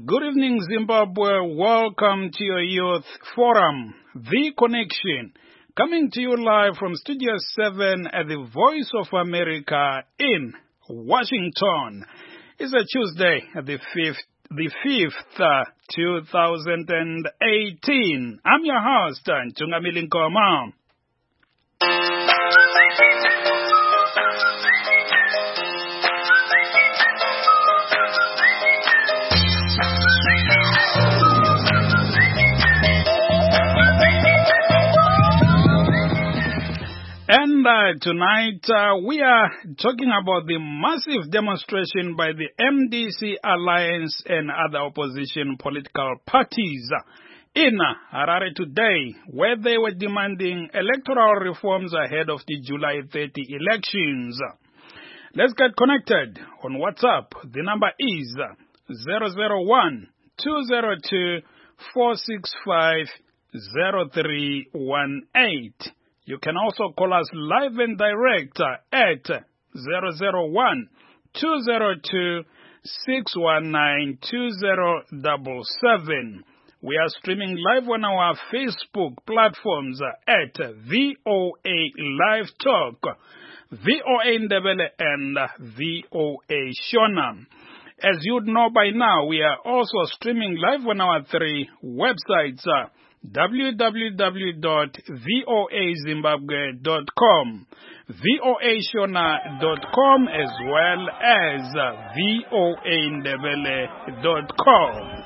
Good evening, Zimbabwe. Welcome to your Youth Forum, The Connection, coming to you live from Studio 7 at the Voice of America in Washington. It's a Tuesday, the 5th, 2018. I'm your host, Ntungamili Nkoma. And tonight we are talking about the massive demonstration by the MDC Alliance and other opposition political parties in Harare today, where they were demanding electoral reforms ahead of the July 30 elections. Let's get connected on WhatsApp. The number is 001-202-465-0318. You can also call us live and direct at 001-202-619-2077. We are streaming live on our Facebook platforms at VOA Live Talk, VOA Ndebele, and VOA Shona. As you'd know by now, we are also streaming live on our 3 websites, www.voazimbabwe.com, voashona.com, as well as voandebele.com.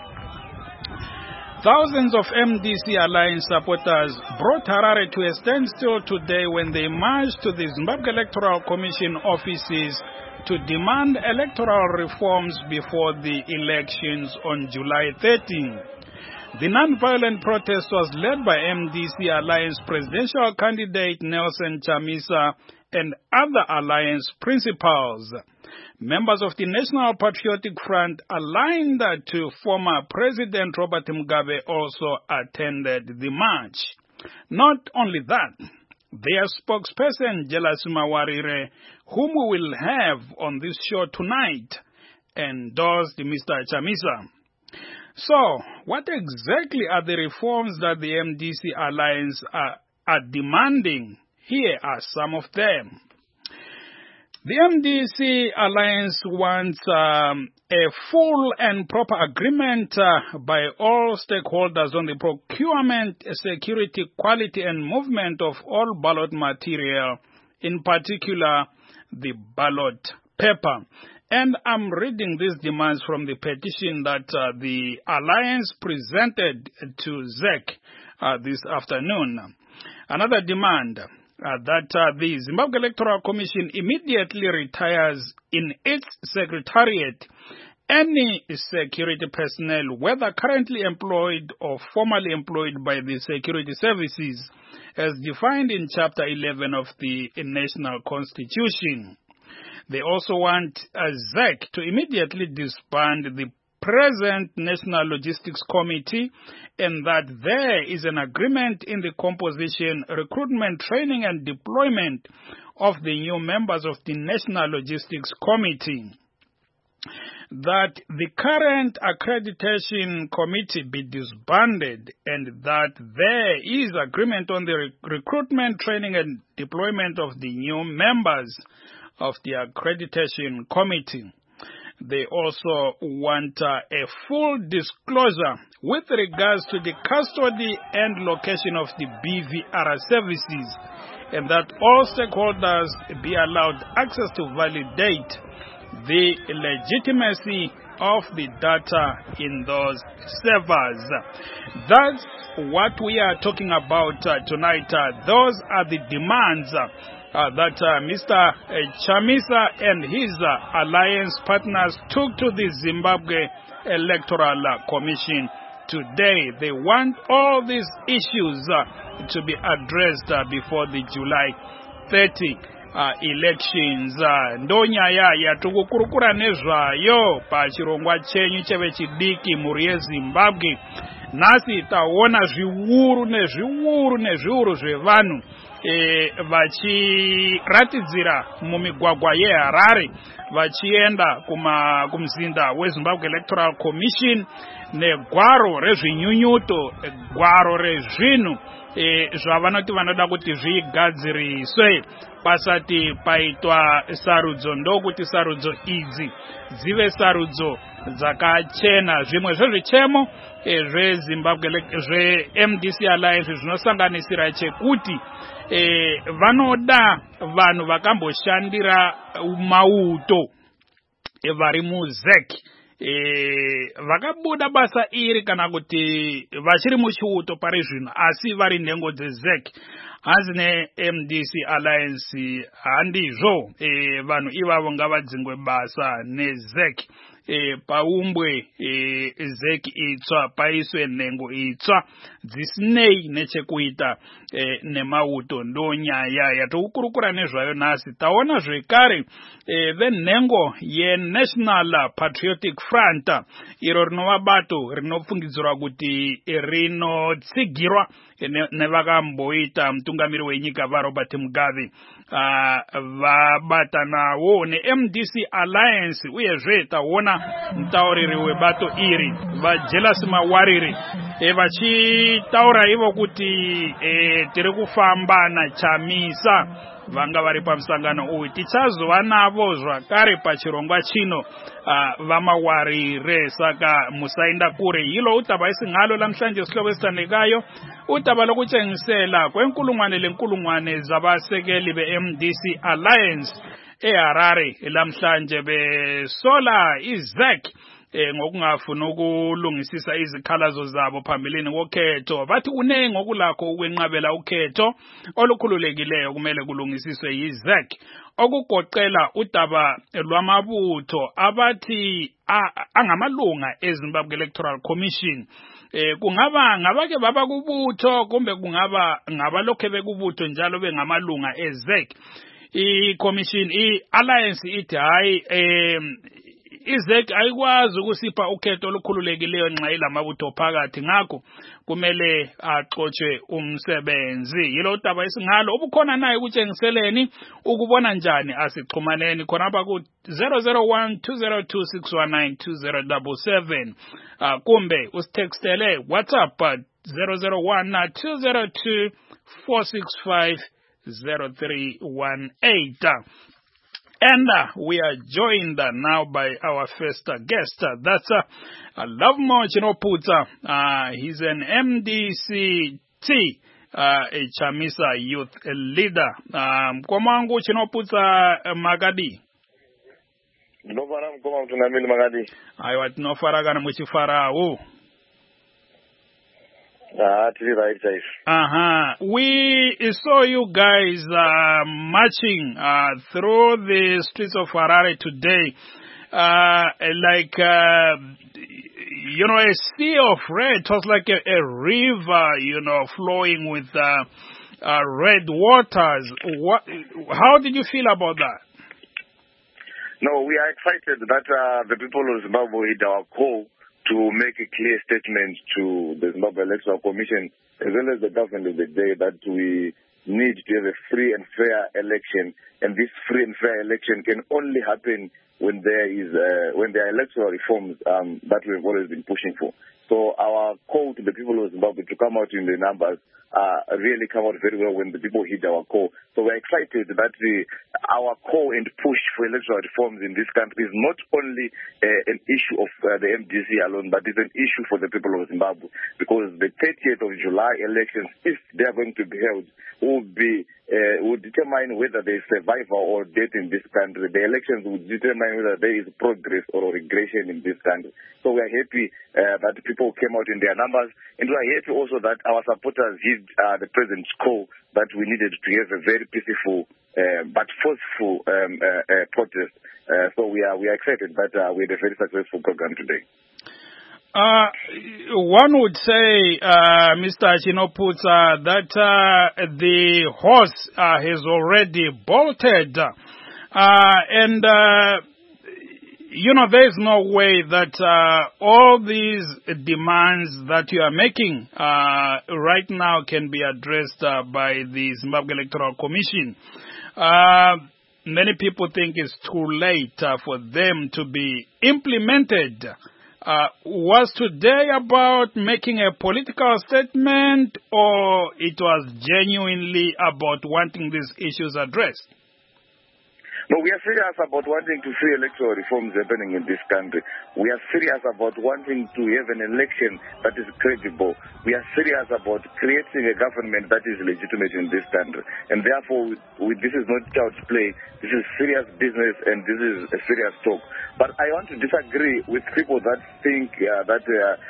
Thousands of MDC Alliance supporters brought Harare to a standstill today when they marched to the Zimbabwe Electoral Commission offices to demand electoral reforms before the elections on July 13. The non-violent protest was led by MDC Alliance presidential candidate Nelson Chamisa and other alliance principals. Members of the National Patriotic Front aligned to former President Robert Mugabe also attended the march. Not only that, their spokesperson Jelas Mawarire, whom we will have on this show tonight, endorsed Mr. Chamisa. So, what exactly are the reforms that the MDC Alliance are demanding? Here are some of them. The MDC Alliance wants a full and proper agreement by all stakeholders on the procurement, security, quality, and movement of all ballot material, in particular the ballot paper. And I'm reading these demands from the petition that the Alliance presented to ZEC this afternoon. Another demand that the Zimbabwe Electoral Commission immediately retires in its secretariat any security personnel, whether currently employed or formerly employed by the security services, as defined in Chapter 11 of the National Constitution. They also want ZEC to immediately disband the present National Logistics Committee, and that there is an agreement in the composition, recruitment, training, and deployment of the new members of the National Logistics Committee. That the current accreditation committee be disbanded, and that there is agreement on the recruitment, training, and deployment of the new members of the accreditation committee. They also want a full disclosure with regards to the custody and location of the BVR services, and that all stakeholders be allowed access to validate the legitimacy of the data in those servers. That's what we are talking about tonight. Those are the demands that Mr. Chamisa and his alliance partners took to the Zimbabwe Electoral Commission today. They want all these issues to be addressed before the July 30 elections. Ndonyaya yatukukurukura nezvayo pachirongwa chenyu cheve chidiki muri yeZimbabwe. nhasi taona zviuru nezviuru zvevanhu vachiratidzira mumigwagwa yeHarare vachienda kumzinda weZimbabwe Electoral Commission negwaro rezvinyunyuto, gwaro rezvinhu zvavanoti vanoda kuti zvigadziriswe pasati paitwa sarudzo. Ndokuti sarudzo idzi dzive sarudzo dzakachena. Zvimwe zvezvichemo zveZimbabwe zveMDC Alliance zvinosanganisira chekuti vanoda vanhu vakamboshandira mauto vari muZEC vakabuda basa iri kana kuti vachiri muchiuto pari zvino asi vari nhengo dzeZEC. Hanzi neMDC Alliance handizvo, vanhu ivavo ngavadzingwe basa neZEC. Paumbwe ZEC itsva, paiswe nhengo itsva dzisinei nechekuita nemauto. Ndo nyaya yatokurukura nezvayo nhasi. Taona zvekare venhengo yeNational Patriotic Front, iro rinova bato rinopfungidzirwa kuti rinotsigirwa nevakamboita mutungamiri wenyika vaRobert Mugabe, vabatanawo neMDC Alliance. Uyezve taona mutauriri webato iri vaJelas Mawarire vachitaura ivo kuti tiri kufamba naChamisa, vanga vari pamusangano uyu. Tichazova navo zvakare pachirongwa chino vamawarire, saka musaenda kure. Hilo utaba isingalo lamhlanje sihloko esithandekayo, utaba lokutshengisela kwenkulungwane zabasekeli beMDC Alliance eHarare lamhlanje besola iZEC ngokungafuna ukulungisisa izikhalazo zabo phambilini kokhetho. Bathi unenge okulakho ukwenqabela ukhetho olukhululekileyo kumele kulungisiswe yiZEC, okugoqela udaba lwamabutho abathi angamalunga eZimbabwe Electoral Commission. Kungaba ngabake baba kubutho kumbe kungaba ngabalokhe bekubutho njalo bengamalunga eZEC. I-commission i-alliance ithi hayi iZEC ayikwazi ukusipha ukhetho olukhululekileyo nxa ilamabutho phakathi, ngakho kumele axotshwe umsebenzi. Yilo udaba isingalo ubukhona naye kutshengiseleni, ukubona njani asixhumaneni khonapha ku 0012026192077 kumbe usitextele WhatsApp 0012024650318. And we are joined now by our first guest. That's Lovemore Chinoputsa. He's an MDC-T, a Chamisa youth leader. Komangu Chinoputsa Magadi. Ndofara mkoma mtungamini Magadi. Aiwa tinofaragana muchifarawo. We saw you guys marching through the streets of Harare today, like a sea of red. It was like a river, flowing with red waters. How did you feel about that? No, we are excited that the people of Zimbabwe hit our call to make a clear statement to the Zimbabwe Electoral Commission as well as the government of the day that we need to have a free and fair election, and this free and fair election can only happen when there are electoral reforms that we've always been pushing for. So our call to the people of Zimbabwe to come out in the numbers really come out very well when the people heed our call. So we're excited that our call and push for electoral reforms in this country is not only an issue of the MDC alone, but it's an issue for the people of Zimbabwe, because the 30th of July elections, if they are going to be held, will determine whether there is survival or death in this country. The elections will determine whether there is progress or regression in this country. So we are happy that people came out in their numbers, and we are happy also that our supporters heed the president's call that we needed to have a very peaceful but forceful protest. So we are excited that we had a very successful program today. One would say, Mr. Chinoputsa, that the horse has already bolted, and there's no way that all these demands that you are making right now can be addressed by the Zimbabwe Electoral Commission. Many people think it's too late for them to be implemented. Was today about making a political statement, or it was genuinely about wanting these issues addressed? No, we are serious about wanting to see electoral reforms happening in this country. We are serious about wanting to have an election that is credible. We are serious about creating a government that is legitimate in this country. And therefore, this is not child's play. This is serious business, and this is a serious talk. But I want to disagree with people that think that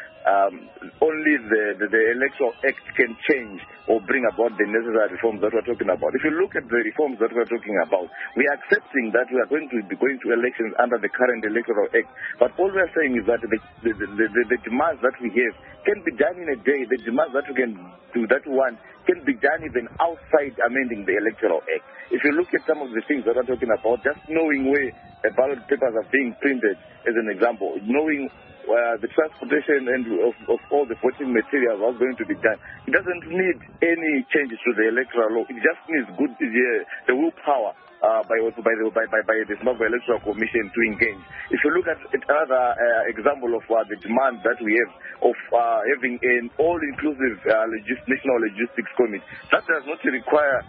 only the Electoral Act can change or bring about the necessary reforms that we're talking about. If you look at the reforms that we're talking about, we are accepting that we are going to be going to elections under the current Electoral Act. But all we're saying is that the demands that we have can be done in a day. The demands that we can do, that one, can be done even outside amending the Electoral Act. If you look at some of the things that we're talking about, just knowing where ballot papers are being printed, as an example, knowing the transportation and of all the voting materials are going to be done. It doesn't need any changes to the electoral law. It just needs the willpower by the Zimbabwe Electoral Commission to engage. If you look at another example of the demand that we have of having an all-inclusive national logistics committee, that does not require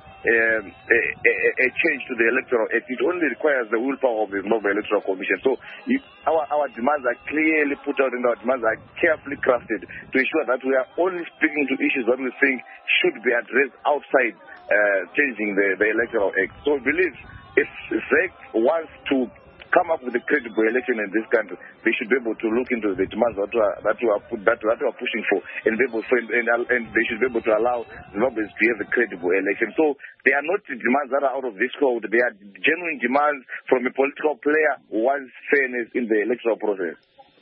a change to the Electoral Act. It only requires the willpower of the Zimbabwe Electoral Commission. So our demands are clearly put out, and our demands are carefully crafted to ensure that we are only speaking to issues that we think should be addressed outside changing the Electoral Act. So we believe if ZEC wants to come up with a credible election in this country, they should be able to look into the demands that we are pushing for, and they should be able to allow Zimbabweans to have a credible election. So they are not demands that are out of this world. They are genuine demands from a political player who wants fairness in the electoral process.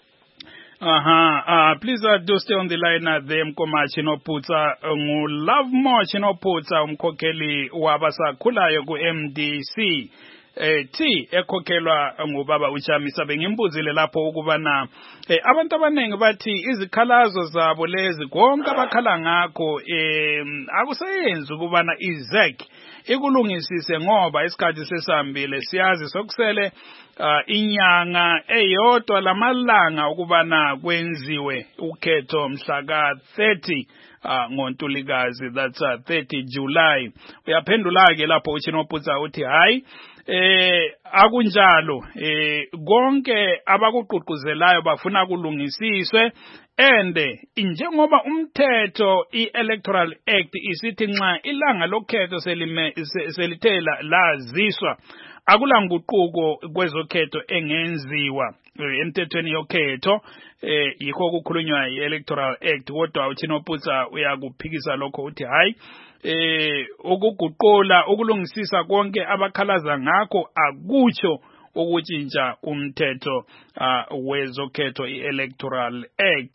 Please do stay on the line there, Mkoma Chinoputsa. Love more Chinoputsa, umkhokheli wabasakhulayo ku MDC. Ekhokhelwa ngubaba uChamisa. Bengimbuzile lapho ukubana abantu abanengi bathi izikhalazo zabo lezi konke abakhala ngakho akusayenzi ukubana iZEC ikulungisise, ngoba isikhathi sesihambile. Siyazi sokusele inyanga eyodwa lamalanga ukubana kwenziwe ukhetho mhla ka 30 ngoNtulikazi, that's 30 July. Uyaphendula ke lapho uChinoputsa uthi hayi akunjalo, konke abakuqhuquzelayo bafuna kulungisiswe, and njengoba umthetho i-Electoral Act isithi nxa ilanga lokhetho selithela laziswa akula nguquko kwezokhetho engenziwa emthethweni yokhetho, yikho kukhulunywa i-Electoral Act. Kodwa uChinoputsa uyakuphikisa lokho uthi hayi, ukuguqula ukulungisisa konke abakhalaza ngakho akutsho ukutshintsha umthetho wezokhetho i-Electoral Act.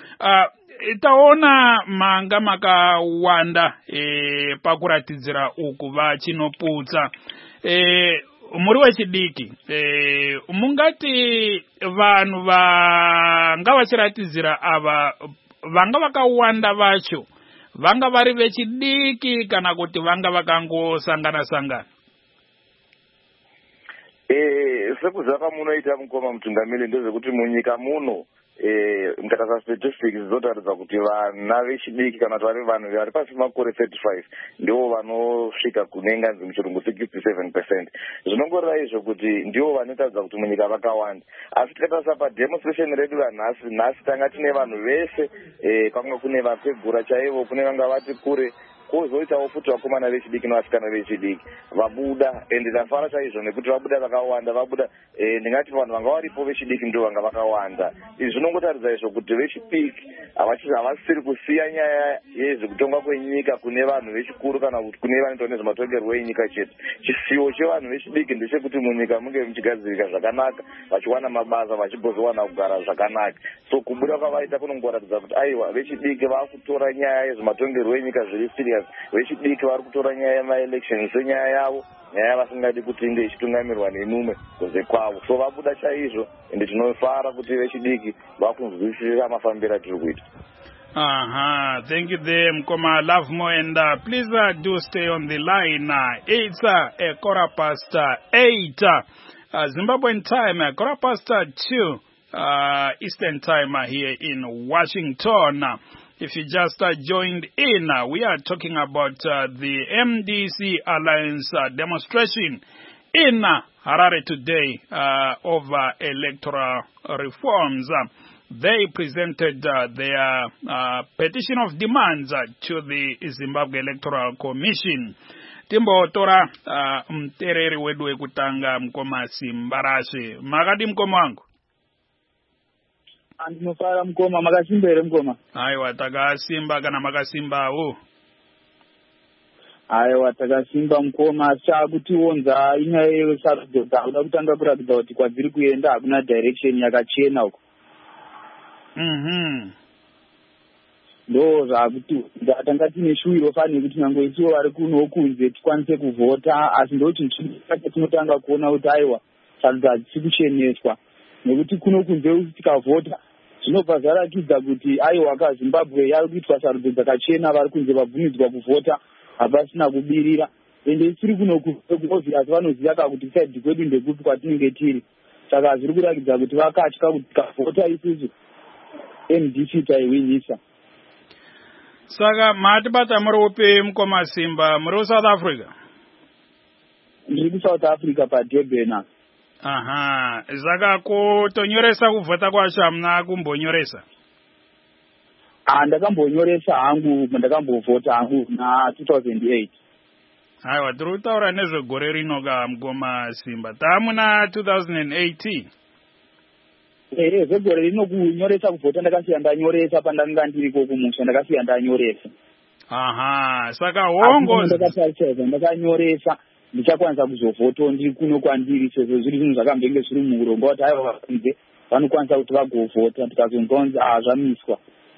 Itaona manga makawanda pakuratidzira uku vaChinoputsa. Muri wechidiki mungati vanhu vanga vachiratidzira ava vanga vakawanda vacho vanga vari vechidiki kana kuti vanga vakangosangana? Sekuzaka munoita Mukoma Mutungamiri ndezvekuti munyika muno mukatasa statistics dzinotaridza kuti vana vechidiki kana kuti vari vanhu vari pasi makore 35 ndivo vanosvika kune nganzi muchirungu 67%. Zvinongoreva izvo kuti ndivo vanotaridza kuti munyika vakawanda. Asi tikatarisa pademonstration redu nhasi tanga tine vanhu vese, kwanga kune vapegura chaivo, kune vanga vati kure, kozoitawo futi vakomana vechidiki nevasikana vechidiki vabuda, ende ndafara chaizvo nekuti vabuda vakawanda. Vabuda ndingati vanhu vanga varipo vechidiki ndo vanga vakawanda. Izvi zvinongotaridza izvo kuti vechidiki havasiri kusiya nyaya yezvekutonga kwenyika kune vanhu vechikuru kana kuti kune vanoita nezvematongerwo enyika chete. Chisiwo chevanhu vechidiki ndechekuti munyika munge muchigadzirika zvakanaka, vachiwana mabasa, vachigozowana kugara zvakanaka. So kubuda kwavaita kunongoratidza kuti aiwa vechidiki vakutora nyaya yezvematongerwo enyika zviri serious areas. Vechidiki vari kutora nyaya yema-election senyaya yavo, nyaya vasingadi kuti inge ichitungamirwa nemume kunze kwavo. So vabuda chaizvo, ende tinofara kuti vechidiki vakunzwisisa mafambiro atiri kuita. Thank you there, Mkoma Lovemore, and please do stay on the line. It's a 8:15 Zimbabwean time, 2:15 Eastern time here in Washington. If you just joined in, we are talking about the MDC Alliance demonstration in Harare today over electoral reforms. They presented their petition of demands to the Zimbabwe Electoral Commission. Timbo tora mtereri wedu wekutanga Mkoma Simbarashe. Makadi Mkoma wangu? Andinofara Mkoma, makasimba here Mkoma. Aiwa, takasimba kana makasimba u? Aiwa, takasimba Mkoma, chakutionza inyaya yesarudzo dzakuda kutanga kuratidza kuti kwadziri kuenda hakuna direction yakachena uko. Ndo zvakuti ndatanga tine shuwiro fani kuti nango isiwo vari kuno kunze tikwanise kuvhota, asi ndo chinhu tinotanga kuona kuti aiwa sarudzo hadzisi kucheneswa, nekuti kuno kunze tikavhota zvinobva zvaratidza kuti aiwa kaZimbabwe yari kuitwa sarudzo dzakachena, vari kunze vabvumidzwa kuvhota hapasina kubirira, ende tiri kuno kuobvious vanoziva kakuti saidi kwedu ndekupi kwatinenge tiri, saka zviri kuratidza kuti vakatya kuti tikavhota isusu MDC taiwinisa. Saka matibata muri upi Mkoma Simba, muri South Africa? Ndiri kuSouth Africa paDurban. Saka kutonyoresa kuvhota kwacho hamuna kumbonyoresa? Ndakambonyoresa hangu, ndakambovhota hangu na 2008. Aiwa, tiri kutaura nezvegore rino ka Mkoma Simba. Tamuna 2018. Zvegore rino kunyoresa kuvhota ndakasiya ndanyoresa pandanga ndiriko kumusha, ndakasiya ndanyoresa. Saka hongo ndakanyoresa ndichakwanisa kuzovhota ndiri kuno kwandiri, sezvo zviri zvinhu zvakambenge zviri muurongwa kuti aiwa vakunze vanokwanisa kuti vagovhota, tikazongonzi zvamiswa.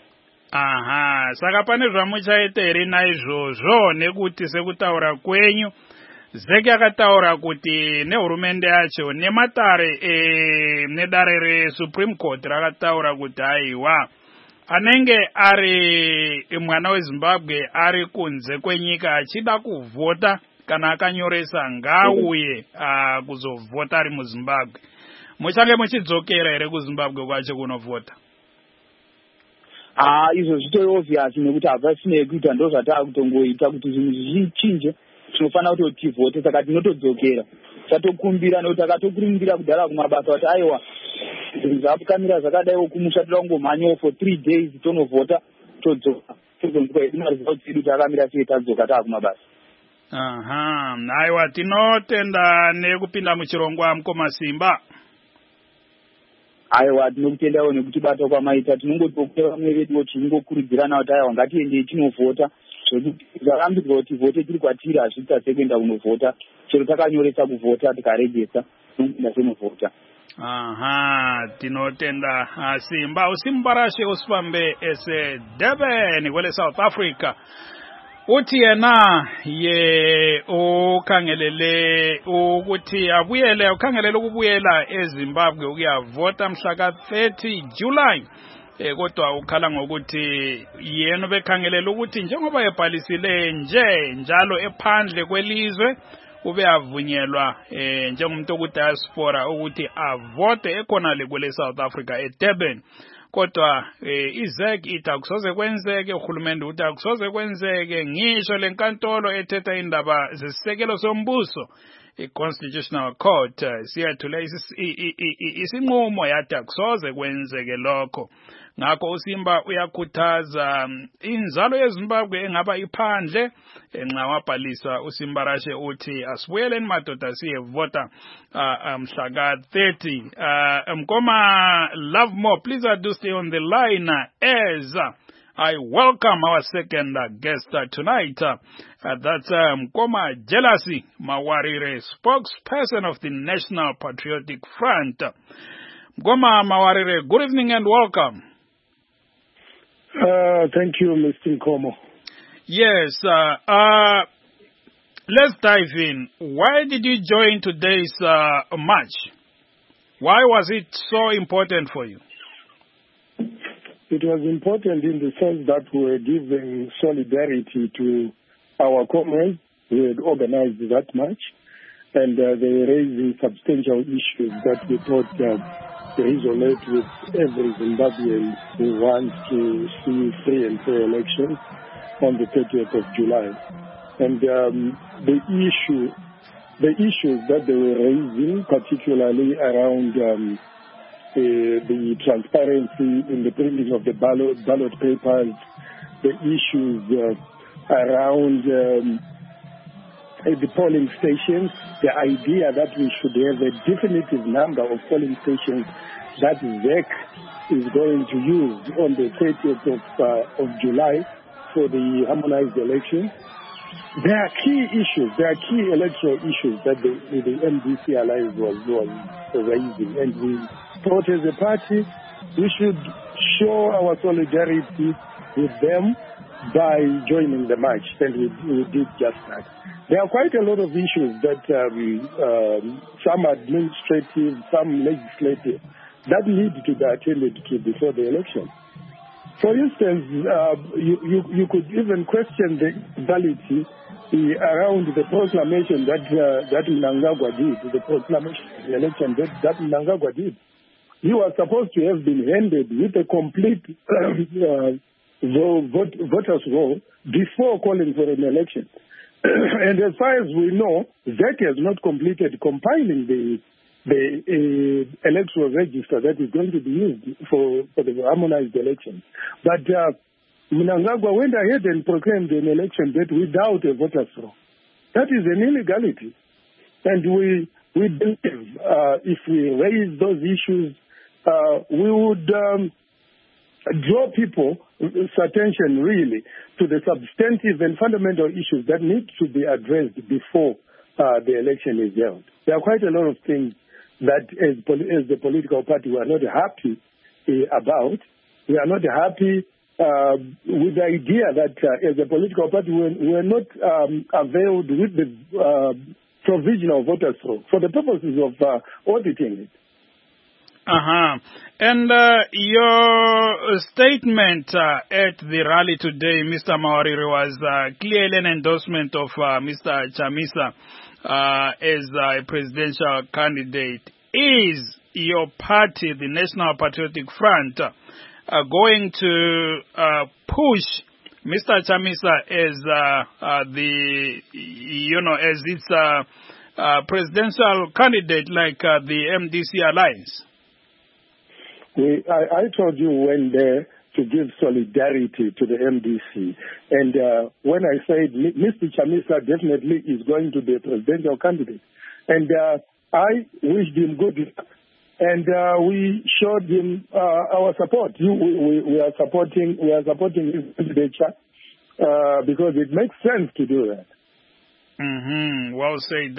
Saka pane zvamuchaita here naizvozvo, nekuti sekutaura kwenyu ZEC yakataura kuti nehurumende yacho nematare nedare reSupreme Court rakataura kuti aiwa anenge ari mwana weZimbabwe ari kunze kwenyika achida kuvhota kana akanyoresa ngauye kuzovhota ari muZimbabwe. Muchange muchidzokera here kuZimbabwe kwacho kunovhota? Izvo zvitori obvious nekuti hapasina kuita, ndo zvatakutongoita kuti zvinhu zvichinje tinofanira kuti tivhote, saka tinotodzokera tatokumbira nekuti takatokurumbira kudhara kumabasa kuti aiwa zvinhu zvakamira zvakadaiwo kumusha toda kungomhanyawo for 3 days tonovhota todzoka tozonzwa hedu maresults edu takamira sei tadzoka taakumabasa. Aiwa, tinotenda nekupinda muchirongwa Mkoma Simba. Aiwa, tinokutendawo nekutibata kwamaita, tinongotokuta vamwe veduwo tinongokurudzirana kuti aiwa ngatiendei tinovhota, zvekuti zvakambidzwa kuti vhote tiri kwatiri hazviita sekuenda kunovhota, chero takanyoresa kuvhota tikarejesa tinongoenda tinovhota. Tinotenda Simba. Usimbarashe usifambe ese Durban kwele South Africa. Uthi yena ye ukhangelele ukuthi abuyele ukhangelele ukubuyela eZimbabwe ukuyavota mhla ka-30 July. Kodwa ukhala ngokuthi yena bekhangelela ukuthi njengoba ebhalisile njalo ephandle kwelizwe ube avunyelwa njengomuntu okudiaspora ukuthi avote ekhona kwele South Africa eDurban. Kodwa iZEC ithi akusoze kwenzeke, uhulumende uthi akusoze kwenzeke, ngisho lenkantolo ethetha indaba zesisekelo sombuso i-Constitutional Court siyethula isinqumo yathi akusoze kwenzeke lokho. Ngakho uSimba uyakhuthaza inzalo yeZimbabwe engaba iphandle enxa wabhalisa uSimbarashe uthi asibuyeleni madoda siyevota mhla ka-30. Mkoma Lovemore, please do stay on the line as I welcome our second guest tonight. That's Mkoma Jealousy Mawarire, spokesperson of the National Patriotic Front. Mkoma Mawarire, good evening and welcome. Thank you, Mr. Nkomo. Yes. Let's dive in. Why did you join today's march? Why was it so important for you? It was important in the sense that we were giving solidarity to our comrades who had organized that march, and they were raising substantial issues that we thought resonate with every Zimbabwean who wants to see free and fair elections on the 30th of July. And the issues that they were raising, particularly around the transparency in the printing of the ballot papers, the issues around the polling stations, the idea that we should have a definitive number of polling stations that ZEC is going to use on the 30th of July for the harmonized elections. There are key issues, there are key electoral issues that the MDC Alliance was raising, and we thought as a party we should show our solidarity with them by joining the march, and we did just that. There are quite a lot of issues that some administrative, some legislative, that need to be attended to before the election. For instance, you could even question the validity around the proclamation that Mnangagwa did, the proclamation of the election that Mnangagwa did. You are supposed to have been handed with a complete voters' roll before calling for an election. And as far as we know, ZEC has not completed compiling the electoral register that is going to be used for the harmonized elections. But Mnangagwa went ahead and proclaimed an election date without a voters' roll. That is an illegality. And we believe if we raise those issues, we would draw people's attention really to the substantive and fundamental issues that need to be addressed before the election is held. There are quite a lot of things that as the political party we are not happy about. We are not happy with the idea that as a political party we are not availed with the provisional voters roll for the purposes of auditing it. And your statement at the rally today, Mr. Mawarire, was clearly an endorsement of Mr. Chamisa as a presidential candidate. Is your party, the National Patriotic Front, going to push Mr. Chamisa as as its presidential candidate like the MDC Alliance? I told you when there to give solidarity to the MDC. And when I said Mr. Chamisa definitely is going to be a presidential candidate. And I wished him good luck. And we showed him our support. We are supporting his candidature because it makes sense to do that. Well said.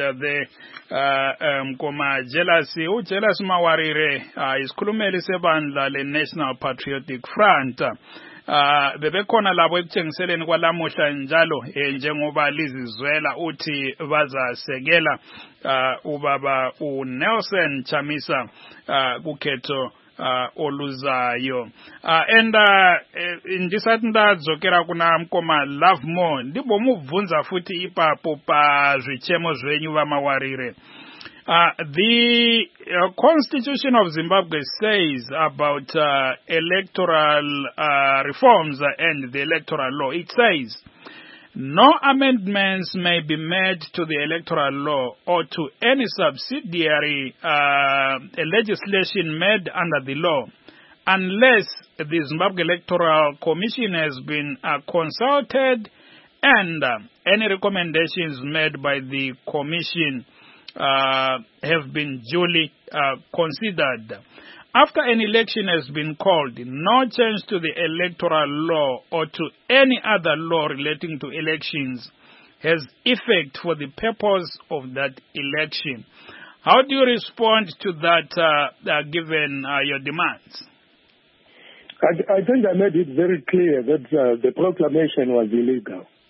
Jealousy Mawarire isikhulumeli sebandla le-National Patriotic Front. Bebekhona labo ekuthengiseleni kwalamuhla njalo njengoba lizizwela uthi bazasekela ubaba uNelson Chamisa kukhetho oluzayo. And ndisathi ndadzokera kuna mkoma Love More ndibomubvunza futhi ipapo pa zvichemo zvenyu vaMawarire. The Constitution of Zimbabwe says about electoral reforms and the electoral law. It says, no amendments may be made to the electoral law or to any subsidiary legislation made under the law unless the Zimbabwe Electoral Commission has been consulted and any recommendations made by the Commission have been duly considered. After an election has been called, no change to the electoral law or to any other law relating to elections has effect for the purpose of that election. How do you respond to that given your demands? I think I made it very clear that the proclamation was illegal.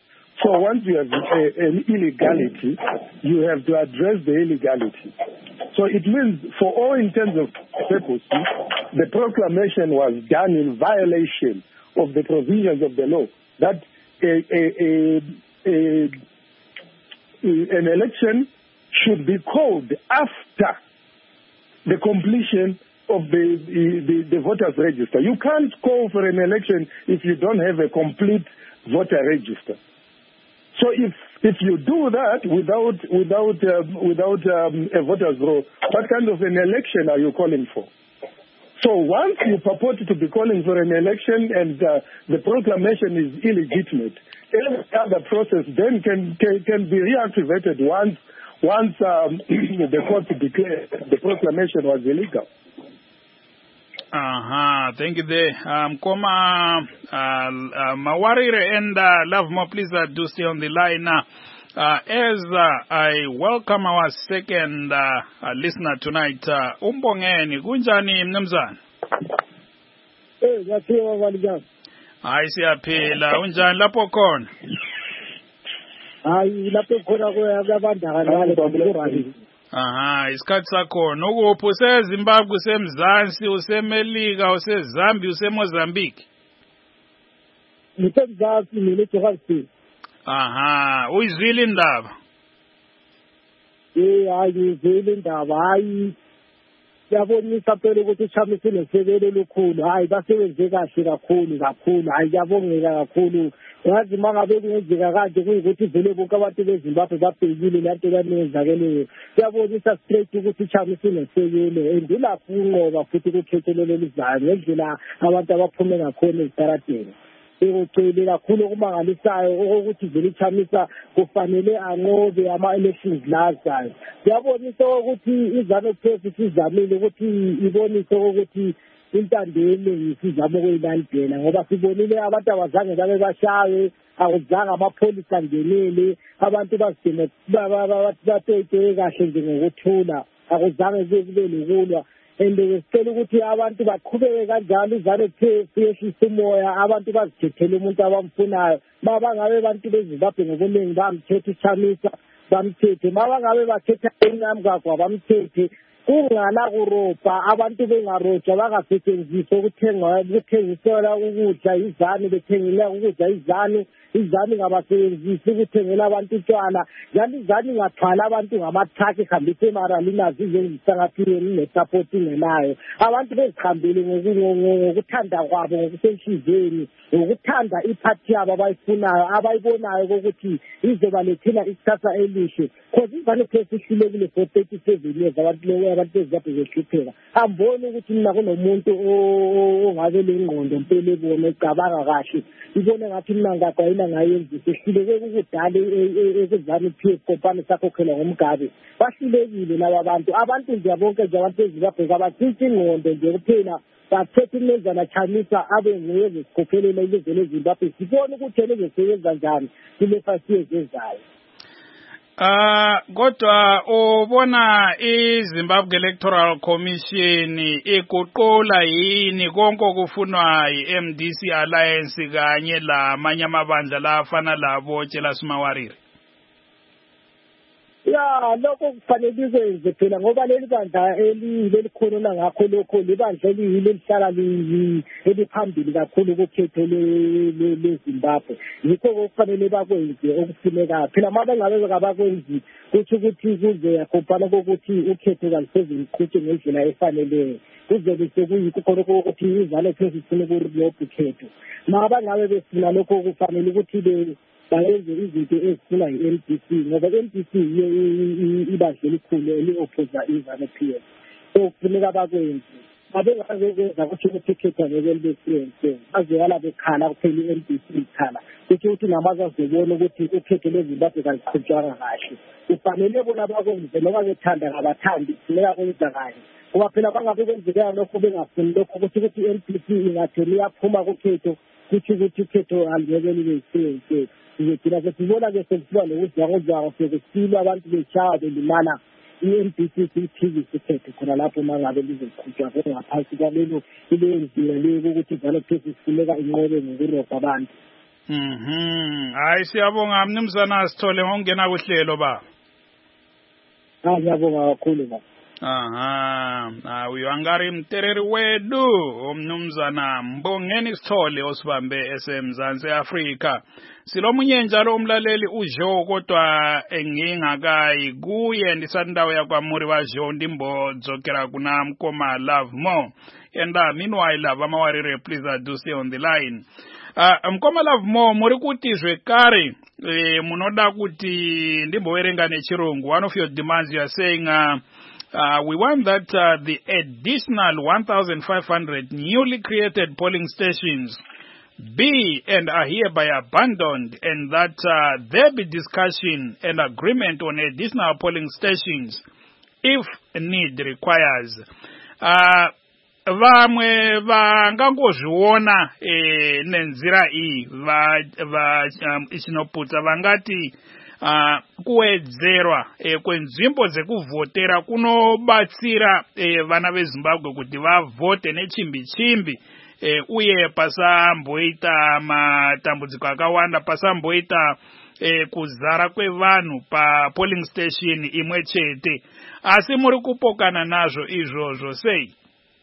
So once you have an illegality, you have to address the illegality. So it means, for all intents and purposes, the proclamation was done in violation of the provisions of the law, that an election should be called after the completion of the voters register. You can't call for an election if you don't have a complete voter register. So if you do that without a voters roll, what kind of an election are you calling for? So once you purport to be calling for an election and the proclamation is illegitimate, every other process then can be reactivated once the court declared the proclamation was illegal. Thank you there. Mawarire and Lovemore, please do stay on the line. As I welcome our second listener tonight, Umbongeni, kunjani mnumzana? Ngiyaphiwa kanjani? Hayi siyaphila, unjani lapho khona? Hayi lapho khona kuyabandakanya. Isikhathi sakhona ukuphi? UseZimbabwe, useMzansi, useMelika, useZambia, useMozambique? NgiseMzansi mina eJohannesburg. Uyizwile indaba? Hayi ngizwile indaba. Hayi siyabonisa phela ukuthi uChamisa unesekelo lukhulu. Hayi basebenze kahle kakhulu. Hayi kuyabongeka kakhulu. Yazi mangabe kungenzeka kanje kuyikuthi vele bonke abantu beZimbabwe babhekile lento kanenzakeleyo. Siyabonisa straight ukuthi uChamisa unesekelo endilapho unqoba futhi ukukhethelelo lizayo ngendlela abantu abaphume ngakhona ezitaradeni. Ekucela kakhulu okumangalisayo ukuthi vele uChamisa kufanele anqobe ama-elections lazayo. Siyabonisa ukuthi iZANU-PF isizamile ukuthi ibonise ukuthi intandeni isizama ukuyilandela ngoba sibonile abantu abazange babe bashaye, akuzange amapholisa angenele, abantu bazigcine bateke kahle nje ngokuthula, akuzange kube lokulwa. And sicela ukuthi abantu baqhubeke kanjalo, iZANU-PF yehlisa umoya, abantu bazikhethele umuntu abamfunayo. Mabangabe abantu beZimbabwe ngobuningi bamthethe uChamisa, bamthethe. Mabangabe bakhetha eNyamgagwa bamthethe. Kungala kuropa, abantu bengarojwa bangasetshenziswa ukuthengisela ukudla iZANU, bethengela ukudla iZANU ngabasebenzisi ukuthengela abantu utshwala. Njalo iZANU ingathwala abantu ngamathrakhi ihambise emaralini azizengisangaphile nesupport ingelayo. Abantu bezihambele ngokuthanda kwabo, ngokusenhlizweni, ngokuthanda iphathi yabo abayifunayo, abayibonayo ukuthi izobalethela ikusasa elihle. Because iZANU-PF ihlulekile for 37 years abantu beZimbabwe behlupheka. Amboni ukuthi mina kunomuntu ongabe lengqondo mpela ebona ecabanga kahle. Ibone ngathi mina ngaqayina ngayenzisa ehluleke ukudala eZANU-PF kompani sakhokhela ngomgabe. Bahlulekile laba abantu nje bonke nje abantu beZimbabwe abathintshi ingqondo nje kuphela. Bathethe uMnumzana Chamisa abe nguye ezikhokhelela ilizwe leZimbabwe. Sibone ukuthi elezosebenza njani kule 5 years ezayo. Kodwa ubona iZimbabwe Electoral Commission iguqula yini konke okufunwa yi-MDC Alliance kanye lamanye amabandla lafana labo Tshela Mawarire? Ya lokho kufanele ikwenze phela ngoba leli bandla elikhonona ngakho lokho libandla elihlala eliphambili kakhulu ukukhetho leZimbabwe. Yikho okufanele bakwenze okufuneka. Phela mabengabe bakwenzi kuthi kuze yakhophana ukuthi ukhetho kaliseze liqhutshwe ngendlela efaneleyo. Kuzobe sekuyikho khona ukuthi iZANU-PF ifuna ukulopha ukhetho. Mabangabe befuna lokho kufanele ukuthi bayenze izinto ezifuna yi-MDC ngoba i-MDC ibandla elikhulu eli-opposa iZANU-PF. So kufuneka bakwenze. Babengakwenza ukuthi ukhetho ngeke libe-friends. Bazekala bekhala kuphela i-MDC ikhala. Kuthi ukuthi namazazobona ukuthi ukhetho leZimbabwe kaliqhutshwanga kahle. Kufanele bona bakwenze noma bethanda ngabathandi kufuneka kwenza kanye. Ngoba phela bangabe kwenzeka lokho bengafuni lokho ukuthi i-MDC ingathela iyaphuma kukhetho kuthi ukhetho alingeke libe yi-friends. Sizogcina sesibona ke sekuba lokuzwakuzwako sekusilwa abantu beshaya belimala i-MDC isiphikise ukhetho khona lapho mangabe lizoqhutshwa ngaphansi kwalelo ileyo nzira leyo ukuthi iZANU-PF ifuneka inqobe ngokurobha abantu. Hayi siyabonga mnumzana Sithole ngokungena kuhlelo ba. Ngiyabonga kakhulu ba. Uyangari mtereri wedu umnumzana Mbongeni Sithole osibambe esemzansi Afrika. Silomunye njalo umlaleli uJo kodwa engingakayi kuye ndisandawo yakwaMuri baJo ndimbo dzokera kuna Mkoma Love More. And meanwhile Amawarire, please do stay on the line. Mkoma Love More muri kuti zvekare munoda kuti ndimboverenga nechirungu. One of your demands you are saying we want that the additional 1,500 newly created polling stations be and are hereby abandoned, and that there be discussion and agreement on additional polling stations if need requires. Vamwe vangangozviona nenzira iyi ichinoputsa vangati kuwedzerwa kwenzvimbo dzekuvhotera kunobatsira vana veZimbabwe kuti vavhote nechimbi uye pasamboita matambudziko akawanda, pasamboita kuzara kwevanhu polling station imwe chete. Asi muri kupokana nazvo izvozvo sei?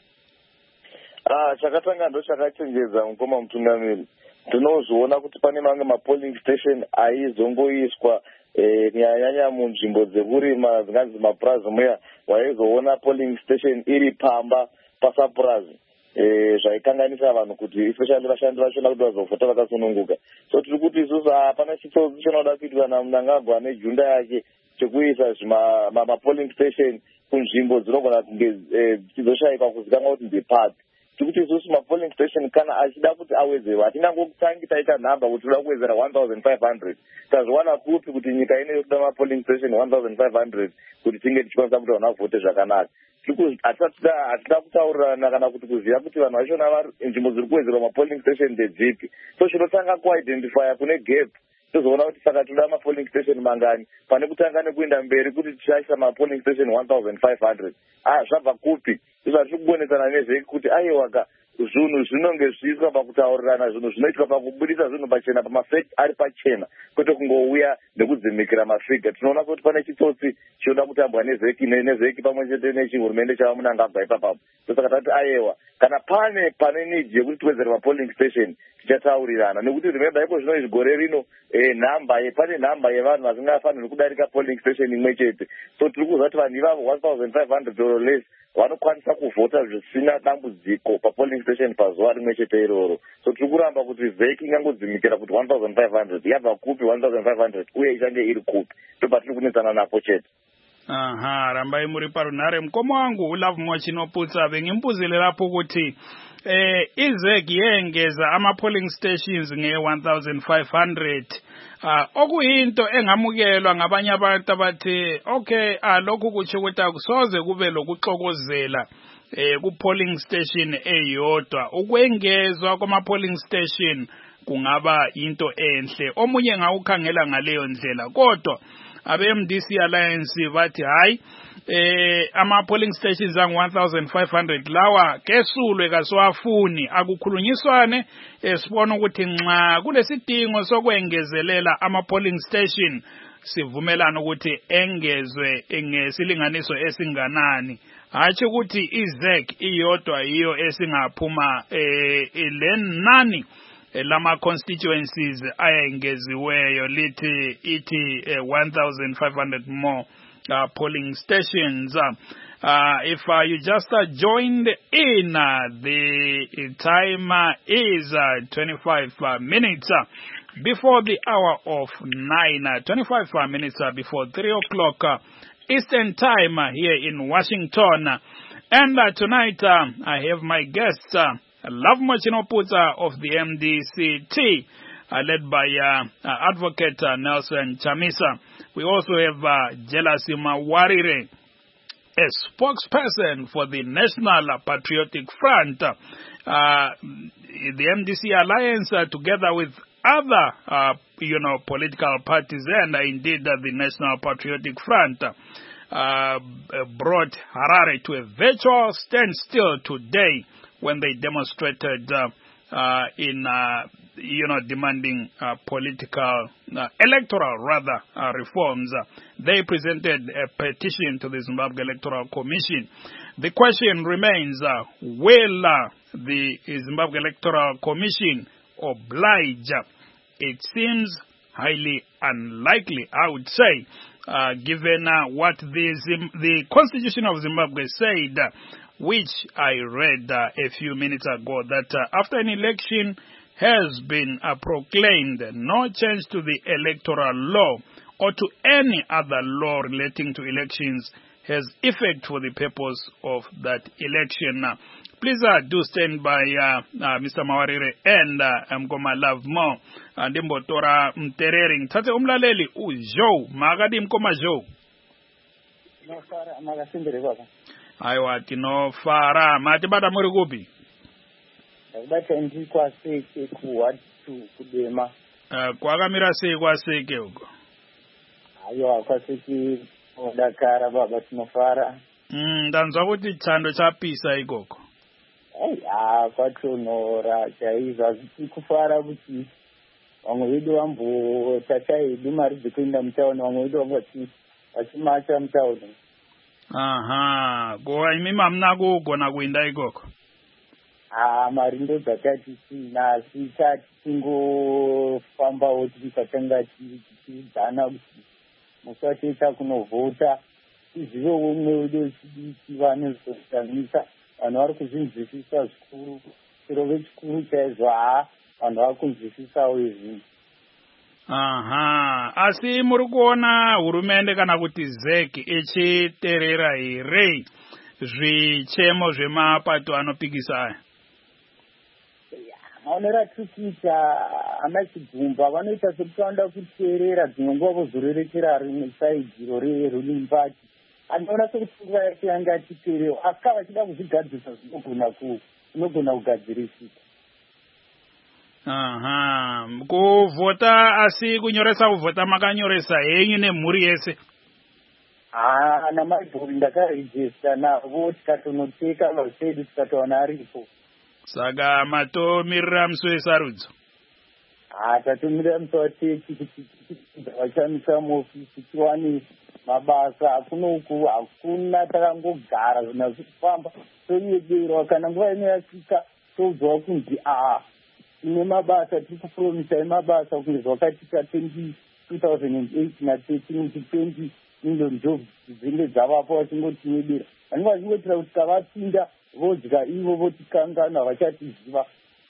Chakatanga ndo chakachenjedza Mukoma mutungamiri. Tinozviona kuti pane mamwe mapolling station aizongoiswa kunyanya munzvimbo dzekurima dzinganzi mapurazi muya, waizoona polling station iri pamba pasapurazi. Zvaikanganisa vanhu kuti especially vashandi vachona kuti vazovhota vakasununguka. So tiri kuti isusu hapana chitsotsi chinoda kuitwa naMnangagwa nejunda yake chekuisa mapolling station kunzvimbo dzinogona kunge dzichizoshayikwa kuzikanwa kuti ndepati. Tikuti isusu mapolling station kana achida kuti awedzerwa hatinangotangi taita nhamba kuti toda kuwedzera 1,500. Tazviwana kupi kuti nyika ine yokuda mapolling station 1,500 kuti tinge tichikwanisa kuti vanhu vavhote zvakanaka. Hatida kutaurirana kana kuti kuziva kuti vanhu vachona nzvimbo dziri kuwedzerwa mapolling station ndedzipi. So chinotanga kuidentifya kune gap. Tozoona kuti saka toda mapolling station mangani pane kutanga nekuenda mberi kuti tichaisa mapolling station 1,500. Zvabva kupi? Izvo kubonesana nezveki kuti aiwaka zvinhu zvinonge zviiswa pakutaurirana, zvinhu zvinoitwa pakubudisa zvinhu pachena pamafekti ari pachena, kwete kungouya nekudzimikira mafiga. Tinoona kuti pane chitsotsi chinoda kutambwa nezveki pamwe chete nechihurumende chavaMnangagwa ipapapo. Saka tati aiwa kana pane need yekuti tiwedzere mapolling station tichataurirana, nekuti remember ipo zvino izvigore rino pane nhamba yevanhu vasingafanirwi kudarika polling station imwe chete. So tiri kuziva kuti vanhu ivavo 1,500 or less vanokwanisa kuvhota zvisina dambudziko papolling station pazuva rimwe chete iroro. So tiri kuramba kuti vheki ingangodzimikira kuti 1,500 yabva kupi 1,500 uye ichange iri kupi, ndobva tiri kunetsana napo chete. Rambai muri parunhare. Mukoma wangu Love More chinoputsa bengimbuzile lapho kuti izeki yengeza ama-polling stations nge-1,500 okuyinto engamukelwa ngabanye abantu abathi okay lokhu kutsho ukuthi akusoze kube lokuxokozela ku-polling station eyodwa. Ukwengezwa kwama-polling station kungaba into enhle, omunye ngawukhangela ngaleyo ndlela, kodwa abe-MDC Alliance bathi hayi ama-polling stations angu-1,500 lawa kesulwe kasiwafuni, akukhulunyiswane sibona ukuthi nxa kunesidingo sokwengezelela ama-polling station sivumelana ukuthi engezwe ngesilinganiso esinganani, hatshi ukuthi izek iyodwa yiyo esingaphuma lenani lama constituencies ayengeziweyo ithi 1,500 more polling stations. If you just joined in, the time is 25 minutes before the hour of 9, 25 minutes before 3 o'clock Eastern time here in Washington. And tonight I have my guests, Love More Chinoputsa of the MDCT, led by Advocate Nelson Chamisa. We also have Jealousy Mawarire, a spokesperson for the National Patriotic Front. The MDC Alliance, together with other, political parties, and indeed the National Patriotic Front, brought Harare to a virtual standstill today when they demonstrated in demanding electoral reforms. They presented a petition to the Zimbabwe Electoral Commission. The question remains, will the Zimbabwe Electoral Commission oblige? It seems highly unlikely, I would say, given what the Constitution of Zimbabwe said, which I read a few minutes ago, that after an election has been proclaimed, no change to the electoral law or to any other law relating to elections has effect for the purpose of that election. Please do stand by Mr. Mawarire and Mkoma Love Mo and Mbotora Mterering. Tate umlaleli uJoe, magadi Mkoma Joe. No fara magasindere baba. Aiwa tinofara mati bada muri kupi? Bata ndi kwa seke kuwatu kudema. Kwakamira sei kwa seke huko? Aiwa kwa seke odakara baba tinofara. Ndanzwa kuti chando chapisa ikoko. Kwatonora chaizvo kufara kuti vamwe vedu vambotata hedu mari dzekuenda mutauni, vamwe vedu vamboti vachimacha mutauni. Aha, ko imi mamuna kugona kuenda ikoko? Mari ndo dzakati sina, asi tati tingofambawo tikatanga tichiudzana kuti musi watoita kunovhota tizive umwe wedu wechidiki vanozoshamisa. Vanhu vari kuzvinzwisisa zvikuru, chero vechikuru chaizvo vanhu vari kunzwisisawo izvi. Aha, asi muri kuona hurumende kana kuti ZEC ichiteerera here zvichemo zvemapato anopikisa aya? Maonero atiri kuita ana Chigumba vanoita sekuti vanoda kuteerera, dzimwe nguva vozorerekera rimwe saidhi ruling party. Anoona sekuti nguva yake yanga achiteerewa, asi kana vachida kuzvigadzirisa zvinogona kugadzirisika. Aha, kuvhota asi kunyoresa kuvhota makanyoresa henyu nemhuri yese? Na maibhori ndakarejista navo tikatonoteka vasedu tikatowana aripo. Saka matomirira musi wesarudzo? Tatomirira musi wateki kuti vachamisa muofisi tiwane mabasa. Hakunoku hakuna, takangogara zvona zvikufamba toyederwa. Kana nguva ino yasvika toudzwa kunzi ine mabasa, tiri kupromisai mabasa kunge zvakatika 2008 na13 kuti 20 million jobs dzinge dzavapo, vachingotiyedera. Vanenge vachingotira kuti tavapinda vodya ivo votikangana vachatiziva.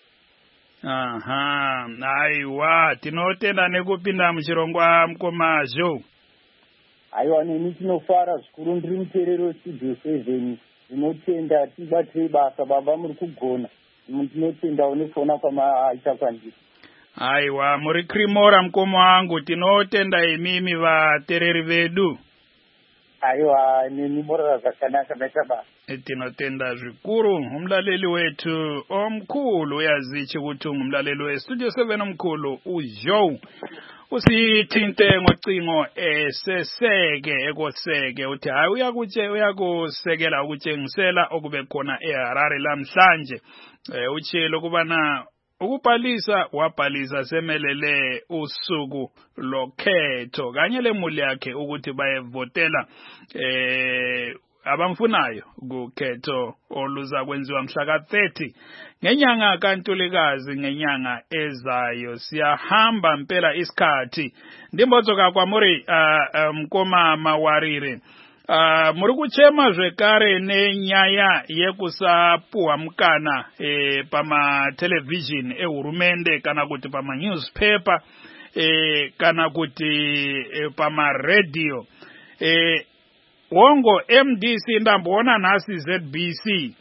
Aha, aiwa, tinotenda nekupinda muchirongwa Mkoma Joe. Aiwa, neni tinofara zvikuru, ndiri muteereri westudio 7. Ndinotenda tibatirei basa, baba muri kugona. Tinotenda unefona kwamaita kwandiri. Aiwa, muri krimora Mkoma wangu, tinotenda imimi vateereri vedu. Aiwa, neni morara zvakanaka maita basa. Tinotenda zvikuru. Umlaleli wetu omkhulu uyazichi ukuthi ungumlaleli westudio 7 omkhulu uJoe. Usithinte ngocingo eseseke ekoseke uthi hayi uyakusekela ukutshengisela okube khona eHarare lamhlanje. Utshilo kubana ukubhalisa wabhalisa semelele usuku lokhetho kanye lemuli yakhe ukuthi bayevotela abamfunayo kukhetho oluza kwenziwa mhla ka-30 ngenyanga kaNtulikazi ngenyanga ezayo. Siyahamba mpela isikhathi. Ndimbotsoka kwa muri Mkoma Mawarire. Muri kuchema zvekare nenyaya yekusapuwa mukana pama television ehurumende kana kuti pama newspaper kana kuti pama radio. Wongo MDC ndamboona nhasi ZBC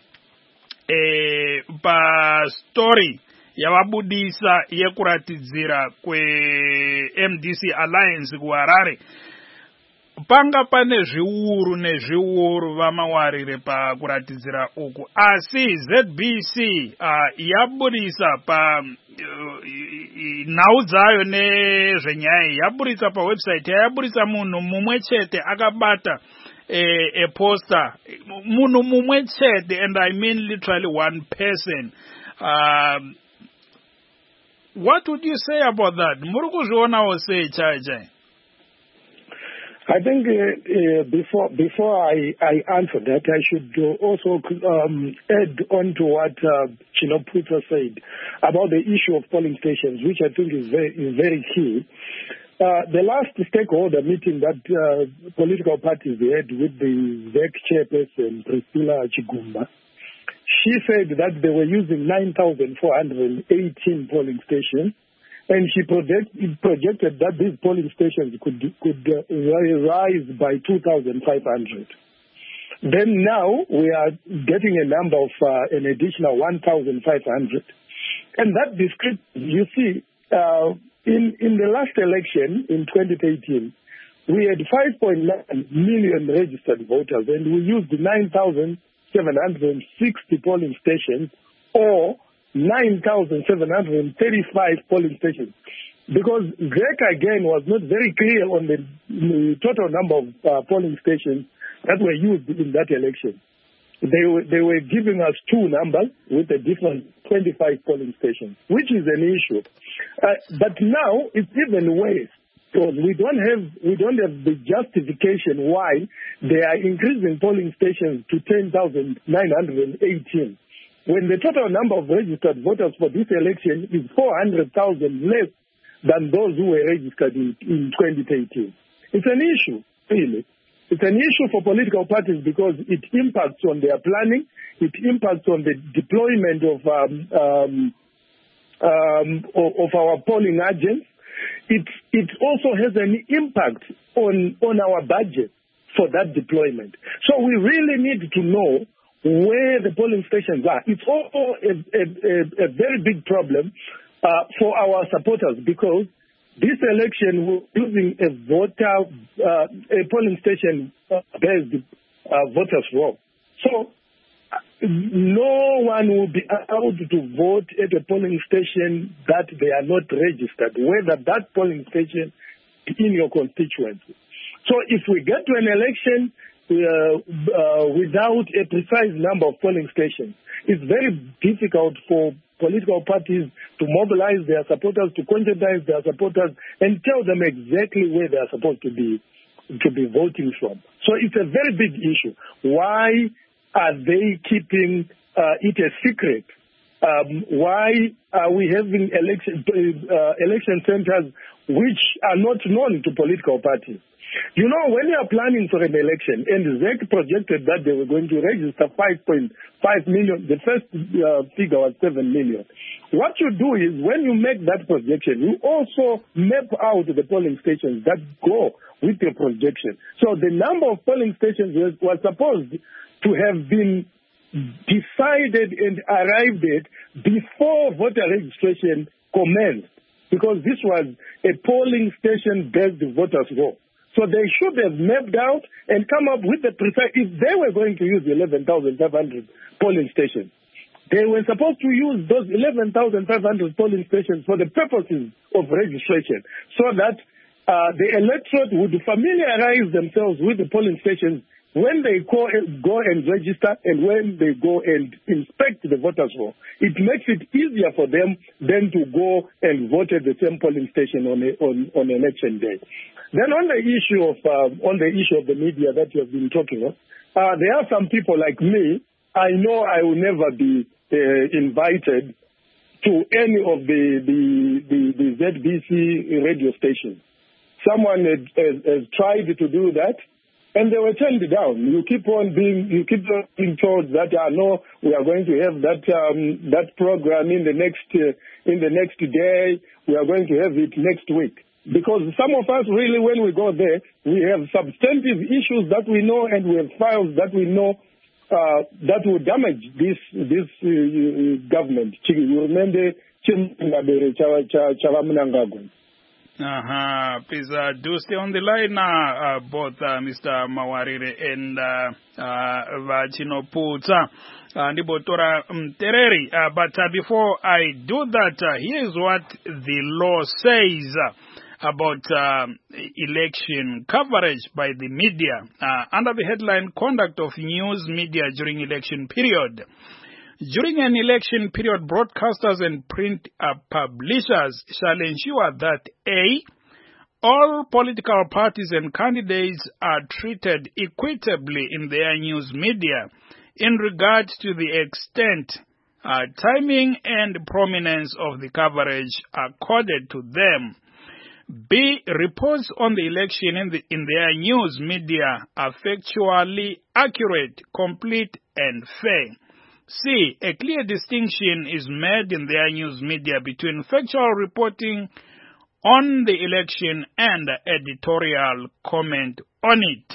pa story yavabudisa yekuratidzira kwe-MDC Alliance kuHarare. Panga pane zviuru vamawarire pakuratidzira uku, asi ZBC yabudisa pa nhau dzayo nezvenyaya, yabudisa pa website, yabudisa munhu mumwe chete akabata a poster, munhu mumwe chete, and I mean literally one person, What would you say about that? Murukuzhuona will say, Chai. I think before I answer that, I should also add on to what Chinoputsa said about the issue of polling stations, which I think is very key. The last stakeholder meeting that political parties had with the ZEC chairperson, Priscilla Chigumba, she said that they were using 9,418 polling stations, and she projected that these polling stations could rise by 2,500. Then now we are getting a number of an additional 1,500. And that description, you see, in the last election in 2018, we had 5.9 million registered voters, and we used 9,760 polling stations, or 9,735 polling stations, because ZEC again was not very clear on the total number of polling stations that were used in that election. They were giving us two numbers with a different 25 polling stations, which is an issue. But now it's even worse, because we don't have the justification why they are increasing polling stations to 10,918. When the total number of registered voters for this election is 400,000 less than those who were registered in 2018. It's an issue, really. It's an issue for political parties because it impacts on their planning, it impacts on the deployment of our polling agents. It also has an impact on our budget for that deployment. So we really need to know where the polling stations are. It's also a very big problem for our supporters, because this election we're using a polling station based voters roll. So no one will be allowed to vote at a polling station that they are not registered, whether that polling station is in your constituency. So if we get to an election without a precise number of polling stations, it's very difficult for political parties to mobilize their supporters, to conscientize their supporters, and tell them exactly where they are supposed to be voting from. So it's a very big issue. Why are they keeping it a secret? Why are we having election centers which are not known to political parties? You know, when you are planning for an election, and ZEC projected that they were going to register 5.5 million, the first figure was 7 million. What you do is, when you make that projection, you also map out the polling stations that go with your projection. So the number of polling stations was supposed to have been decided and arrived at before voter registration commenced, because this was a polling station-based voters roll. So they should have mapped out and come up with the precise, if they were going to use 11,500 polling stations, they were supposed to use those 11,500 polling stations for the purposes of registration, so that the electorate would familiarize themselves with the polling stations when they go and register and when they go and inspect the voters roll. It makes it easier for them than to go and vote at the same polling station on election day. Then on the issue of the media that you have been talking of, there are some people like me. I know I will never be invited to any of the ZBC radio stations. Someone has tried to do that, and they were turned down. You keep on being told that no, we are going to have that program in the next day. We are going to have it next week. Because some of us really, when we go there, we have substantive issues that we know, and we have files that we know that will damage this government. You remember please do stay on the line now, both Mr. Mawarire and Chinoputsa and Botora Tereri. But before I do that, here's what the law says about election coverage by the media under the headline Conduct of News Media During Election Period. During an election period, broadcasters and print publishers shall ensure that A, all political parties and candidates are treated equitably in their news media in regard to the extent, timing, and prominence of the coverage accorded to them. B, reports on the election in their news media are factually accurate, complete, and fair. C, a clear distinction is made in their news media between factual reporting on the election and editorial comment on it.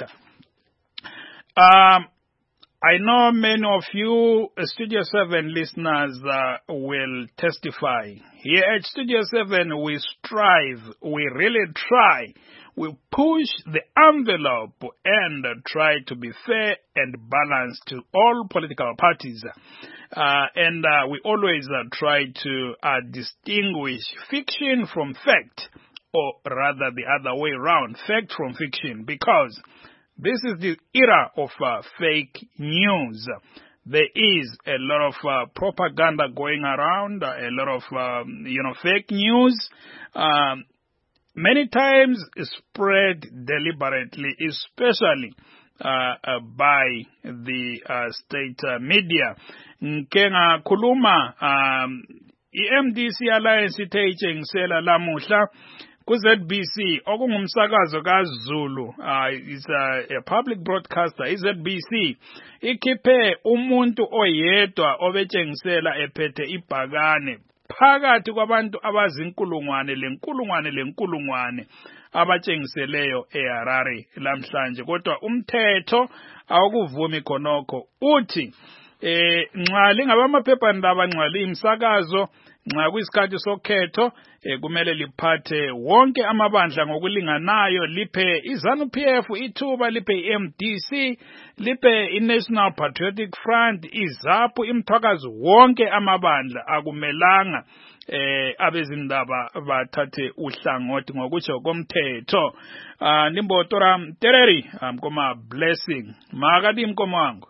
I know many of you Studio 7 listeners will testify. Here at Studio 7, we strive, we really try, we push the envelope and try to be fair and balanced to all political parties. And we always try to distinguish fiction from fact, or rather the other way around, fact from fiction, because this is the era of fake news. There is a lot of propaganda going around, a lot of fake news. Many times spread deliberately, especially by the state media. Nkenga kuluma MDC Alliance ithengisela lamuhla ku ZBC okungumsakazo kaZulu, is a public broadcaster. iZBC ikhiphe umuntu oyedwa obetshengisela ephethe ibhakane phakathi kwabantu abazinkulungwane lenkulungwane abatshengiseleyo eHarare lamhlanje. Kodwa umthetho awukuvumi khonokho, uthi nxa lingabamaphephandaba, nxa liyimsakazo, nxa kuyisikhathi sokhetho, kumele liphathe wonke amabandla ngokulinganayo, liphe iZANU-PF ithuba, liphe iMDC, liphe iNational Patriotic Front, iZAPU, imthwakazi, wonke amabandla. Akumelanga abezindaba bathathe uhlangothi ngokutsho komthetho. Ndimbotora Tereri mkoma Blessing makadi mkoma wangu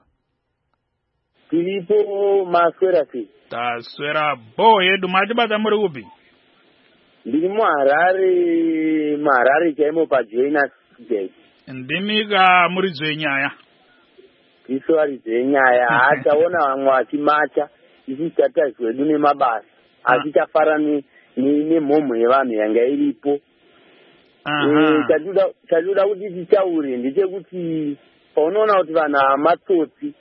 Filipo maswera si taswera boye dumati bata muri kupi ndiri Harare chaimo pa Joinas Day ndimika muri Dzwenyaya iso ari Dzwenyaya ataona vamwe vachimacha isi tatazwe dune mabasa asichafara ni mhomo yevanhu yanga iripo. Chaduda kuti tichaure ndechekuti paunoona kuti vanhu amatsotsi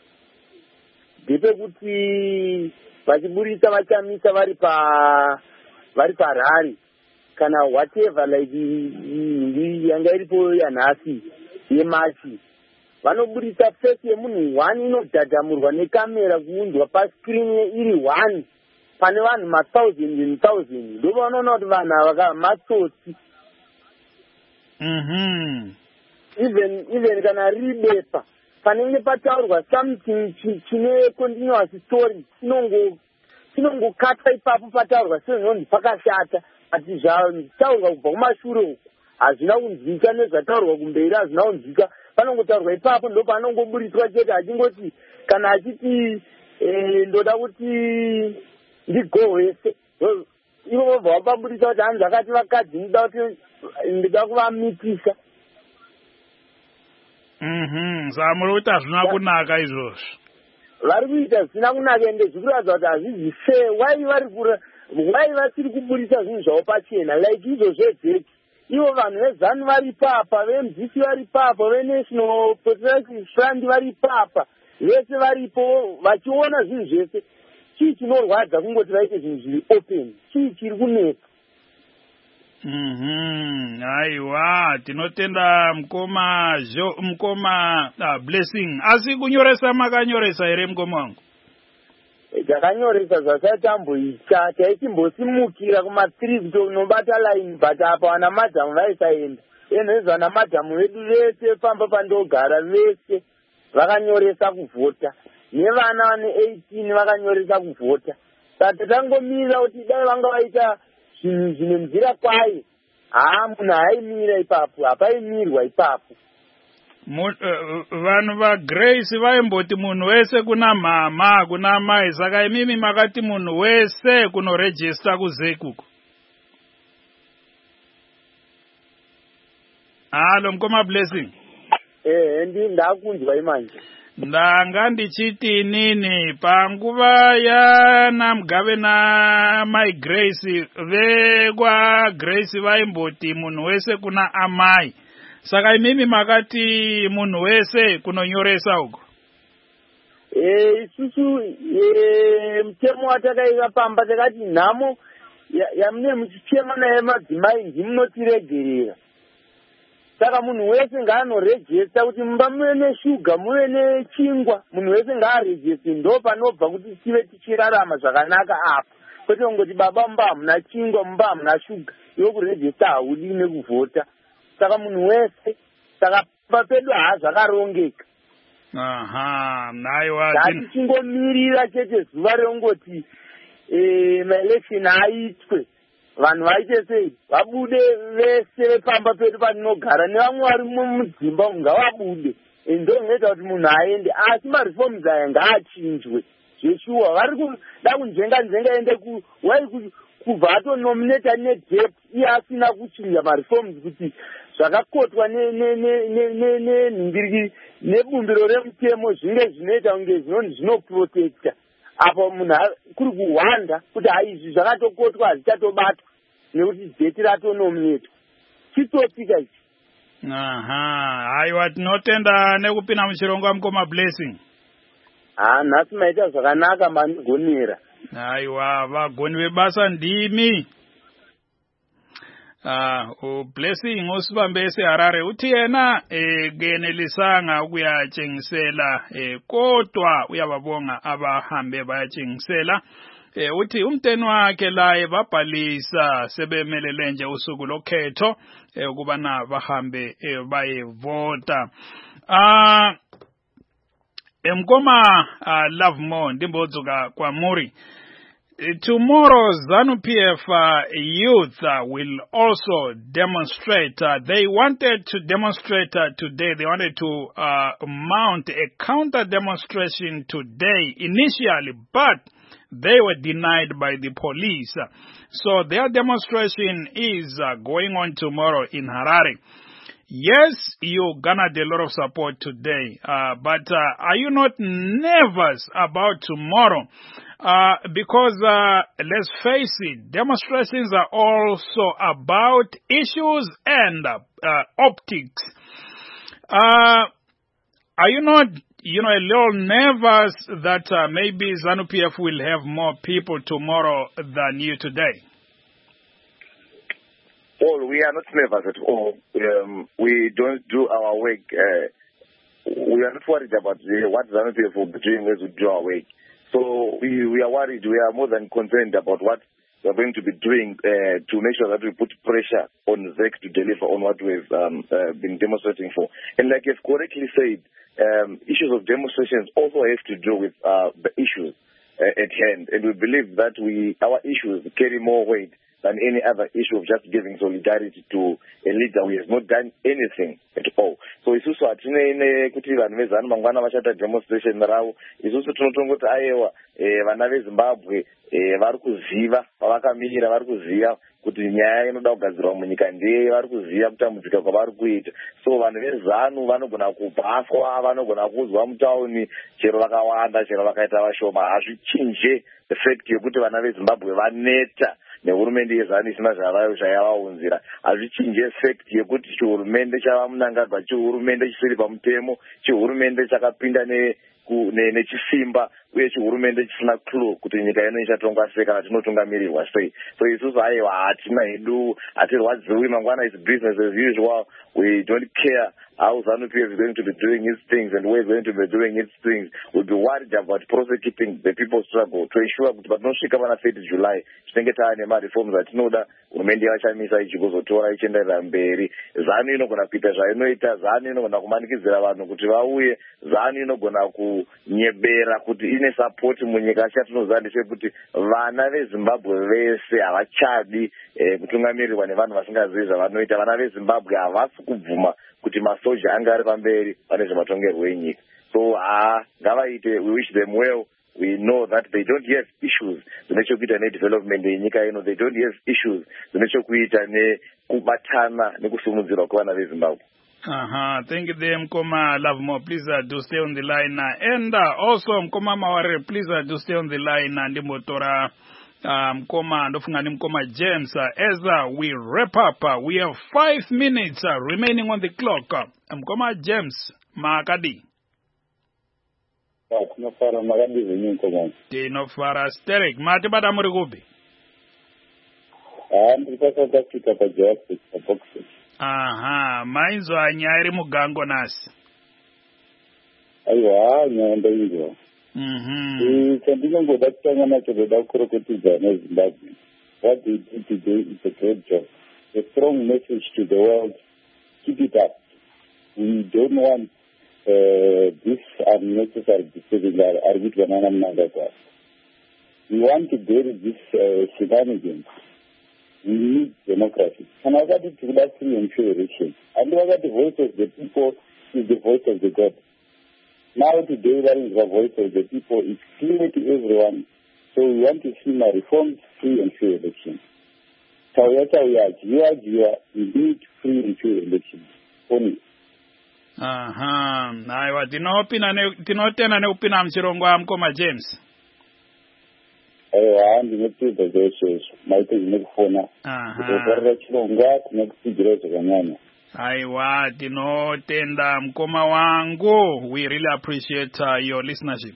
ndepekuti vachiburisa vachamisa vari parari kana whatever like yanga iripo yanhasi yemachi, vanoburisa face yemunhu 1 inodhadhamurwa nekamera kuunzwa pascreen iri 1 pane vanhu ma1000 ndo vanoona kuti vanhu ava matsotsi. Even kana ribepa panenge pataurwa something chine continuous story chinongokatwa ipapo pataurwa sezvonzi pakashata, ati zvataurwa kubva kumashure uku hazvina kunzwika, nezvataurwa kumberi hazvina kunzwika, panongotaurwa ipapo ndo panongoburiswa chete achingoti kana achiti ndoda kuti ndigohwese, ivo vobva vapaburisa kuti hanzi akati vakadzi ndida kuvamitisa. Zamuri kuti hazvina kunaka izvozvo. Vari kuita zvisina kunaka ende zvikuratidza kuti hazvizi fair. Wai vasiri kuburisa zvinhu zvavo pachena like izvo zvedzeki. Ivo vanhu vezanu vari papa, veMDC vari papa, veNational Patriotic Front vari papa, vese varipo vachiona zvinhu zvese. Chii chinorwadza kungoti vaite zvinhu zviri open? Chii chiri kunetsa? Aiwa, tinotenda mkoma Blessing. Asi kunyoresa makanyoresa ere mkoma wangu? Takanyoresa zvasatamboita, taichimbosimukira kuma-3 kutonobata line, but apa vana madhamu vaisaenda. Enhezvo vana madhamu vedu vese pamba pandogara vese vakanyoresa kuvhota, nevana vane 18 vakanyoresa kuvhota. Saka tangomira kuti dai vanga vaita zvinhu zvine nzira kwayo, munhu haimira ipapo, hapaimirwa ipapo. vanhu vaGrace vaimboti munhu wese kuna mama kuna mai saka imimi makati munhu wese kunoregister kuzekuko. Halo mkoma Blessing. Ndakunzwa imanje. Ndanga ndichiti nini panguva yana Mugabe na Mai Grace vekwa Grace vaimboti munhu wese kuna amai. Saka imimi makati munhu wese kunonyoresa uko. Isusu mtemo watakaika pamba takati nhamo yamune muchichema naye madzimai ndimunotiregerera. Saka munhu wese ngaanoregesta kuti mumba muve neshuga muve nechingwa, munhu wese ngaaregeste, ndo panobva kuti tive tichirarama zvakanaka apa. Kwete kungoti baba mumba hamuna chingwa, mumba hamuna shuga, iwe kuregesta haudi nekuvhota. Saka munhu wese, saka papedu hazvakarongeka. Aha, naiwa. Ngatichingomira chete zuva rongoti maelection aitwe. Vanhu vaite sei vabude vese vepamba pedu patinogara nevamwe vari mudzimba ngavabude, ndonoita kuti munhu aende, asi mareforms aya ngaachinjwe zveshuwa. Vari kuda kunjenga ende kubva atonominata nedep iye asina kuchinja mareforms kuti zvakakotwa nenhingiriki nebumbiro remutemo zvinge zvinoita kunge zvinoprotecta. Apo munhu kuri kuhwanda kuti haizvi zvakatokotwa hazvichatobatwa nekuti dheti ratonominetwa. Chitopika ichi. Aha, haiwa tinotenda nekupinda muchirongwa mukoma Blessing. Nhasi maita zvakanaka manigonera. Haiwa vagoni vebasa ndimi. Blessing usibambese Harare uthi yena genelisanga ukuyatshengisela kodwa uyababonga abahambe bayatshengisela. Uthi umteni wakhe laye babhalisa sebemelele nje usuku lokhetho ukubana bahambe bayevota. Mkoma Love More ndimbozuka kwa Muri. Tomorrow, ZANU-PF youth will also demonstrate. They wanted to demonstrate today. They wanted to mount a counter-demonstration today initially, but they were denied by the police. So their demonstration is going on tomorrow in Harare. Yes, you garnered a lot of support today, but are you not nervous about tomorrow? Because let's face it, demonstrations are also about issues and optics. Are you not, a little nervous that maybe ZANU-PF will have more people tomorrow than you today? Well, we are not nervous at all. We don't do our work. We are not worried about what ZANU-PF will be doing as we do our work. So we are worried. We are more than concerned about what we are going to be doing to make sure that we put pressure on ZEC to deliver on what we've been demonstrating for. And like you've correctly said, issues of demonstrations also have to do with the issues at hand. And we believe that our issues carry more weight than any other issue of just giving solidarity to a leader who has not done anything at all. So isusu hatine kuti vanhu vezanu mangwana vachata demonstration ravo. Isusu tinotongoti aiwa vana veZimbabwe vari kuziva pavakamira, vari kuziva kuti nyaya inoda kugadzirwa munyika ndeye, vari kuziva kutambudzika kwavari kuita. So vanhu vezanu vanogona kubhaswa, vanogona kuzwa mutauni chero vakawanda, chero vakaita vashoma. Hazvichinje the fact yekuti vana veZimbabwe vaneta nehurumende yezanu isina zvayavaunzira. Hazvichinje fact yekuti chihurumende chava munangagwa, chihurumende chisiri pamutemo, chihurumende chakapinda nechisimba, uye chihurumende chisina clue kuti nyika ino ichatongwa sei kana tinotungamirirwa sei. So isusu aiwa hatina hedu, hatirwadziwi mangwana, is business as usual. We don't care how ZANU-PF is going to be doing its things and where it's going to be doing its things. We'll be worried about prosecuting the people's struggle to ensure kuti patinosvika pana 30 July tinenge taane mareforms atinoda hurumende yavachamisa ichigozotora ichienderera mberi. ZANU inogona kuita zvainoita, ZANU inogona kumanikidzira vanhu kuti vauye, ZANU inogona kunyebera kuti ine support munyika chatinoziva ndechekuti vana veZimbabwe vese havachadi kutungamirirwa nevanhu vasingazivi zvavanoita. Vana veZimbabwe havasi kubvuma kuti masoja anga ari pamberi pane zvematongerwo enyika. So ngavaite, we wish them well. We know that they don't have issues zvinechekuita nedevelopment yenyika ino. They don't have issues zvinechekuita nekubatana nekusumudzirwa kwevana veZimbabwe. Thank you there, Mkoma Lovemore. Please do stay on the line. And also, Mkoma Mawarire, please do stay on the line. And Motora Mkoma, Ndofungani Mkoma James. As we wrap up, we have 5 minutes remaining on the clock. Mkoma James, Makadi. Tinofara Sterek. Matibada Murigubi. Mainzo anyari mugango nasi. Aiwa, nyanda hivyo. Chandinongoda kutangana choda kureketedza neZimbabwe. What they did today is a great job. A strong message to the world. Keep it up. We don't want this unnecessary disturbing our. We want to bury this shenanigans. We need democracy. And I got it to that free and fair election. And I got the voice of the people is the voice of the God. Now today that is the voice of the people. It's clear to everyone. So we want to see my reforms, free and fair elections. We need free and fair elections. Only. Aiwa, tinotena neupina mchirongo Mkoma James. Ndinopedza zveshe maite zvinokufona kutorera chirongwa tinokutsigira zvakanyanya. Aiwa, tinotenda Mkoma wangu. We really appreciate your listenership.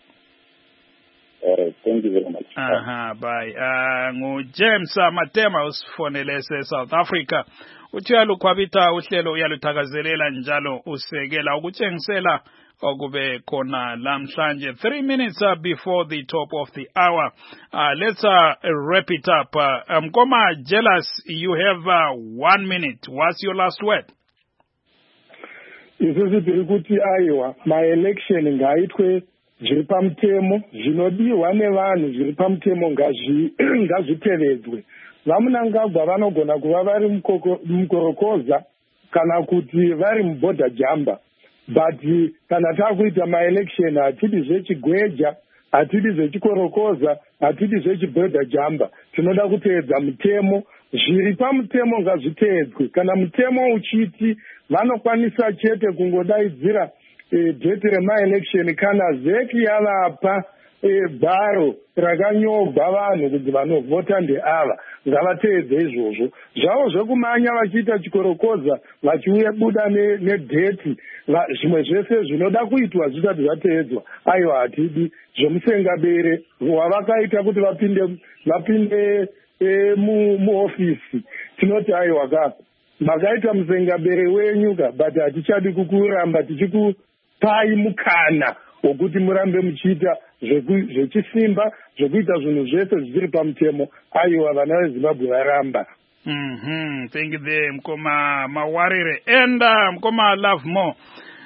Thank you very much. Bye. James Matema usifonelese South Africa. Uyalukhwabita uhlelo uyaluthakazelela njalo usekela ukutshengisela okube khona lamhlanje 3 minutes before the top of the hour. Let's wrap it up. Mkoma Jealous, you have 1 minute. What's your last word? Isusu tiri kuti aiwa ma-election ngaitwe zviri pamutemo, zvinodiwa nevanhu zviri pamutemo ngazvitevedzwe. Vamunangagwa vanogona kuva vari mukorokoza kana kuti vari muborder jumper. But kana takuita ma-election hatidi zvechigweja, hatidi zvechikorokoza, hatidi zvechiborder jumper. Tinoda kuteedza mutemo, zviri pamutemo ngazviteedzwe. Kana mutemo uchiti vanokwanisa chete kungodaidzira dheti rema-election kana zeki yavapa bharo rakanyorwa vanhu kuti vanovhota ndeava, ngavateedze izvozvo. Zvavo zvekumanya vachiita chikorokoza vachiuya buda nedheti, zvimwe zvese zvinoda kuitwa zvisati zvateedzwa. Aiwa hatidi zvomusengabere wavakaita kuti vapinde muofisi. Tinoti aiwa makaita musengabere wenyu but hatichadi kukuramba tichikupai mukana wokuti murambe muchiita zvechisimba zvekuita zvinhu zvese zvisiri pamutemo. Aiwa vana veZimbabwe varamba. Thank you there, Mkoma Mawarire. And Mkoma Lovemore,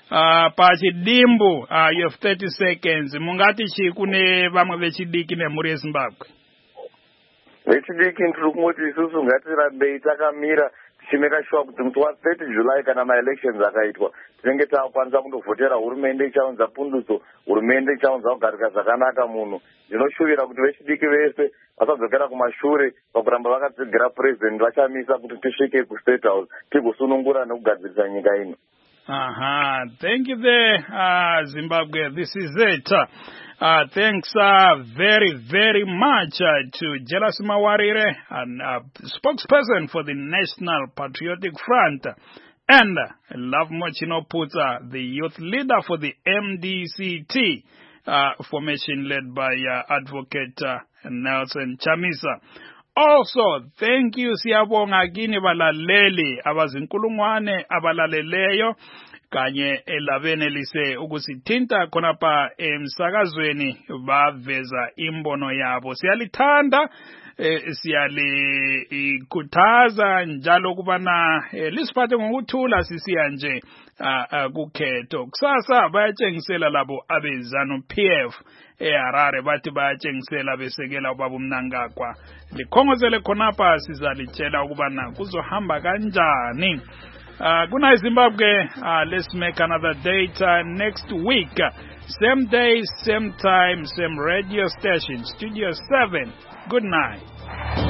pachidimbu, you have 30 seconds. Mungati kune vamwe vechidiki nemhuri yeZimbabwe. Vechidiki ndiri kumoti isusu ngatirambei takamira tichimeka sure kuti musi wa30 July kana ma-elections akaitwa tinenge takwanisa kundovhotera hurumende ichaunza punduso, hurumende ichaunza kugarika zvakanaka munhu. Ndinoshuvira kuti vechidiki vese vasadzokera kumashure pakuramba vakatsigira president vachamisa kuti tisvike kuState House tigosunungura nekugadzirisa nyika ino. Thank you there, Zimbabwe. This is it. Thanks very, very much to Jealous Mawarire, and spokesperson for the National Patriotic Front, and Lovemore Chinoputsa, the youth leader for the MDCT formation led by Advocate Nelson Chamisa. Also, thank you siyabonga kini balaleli abazinkulungwane abalaleleyo kanye elabenelise ukusithinta khonapha emsakazweni baveza imbono yabo. Siyalithanda, siyalikhuthaza njalo kubana lisiphathe ngokuthula sisiya nje kukhetho. Kusasa bayatshengisela labo abezanu PF eHarare bathi bayatshengisela besekela ubaba uMnangagwa. Likhongozele khonapha sizalitshela ukubana kuzohamba kanjani. Good night, Zimbabwe. Let's make another date next week. Same day, same time, same radio station. Studio 7. Good night.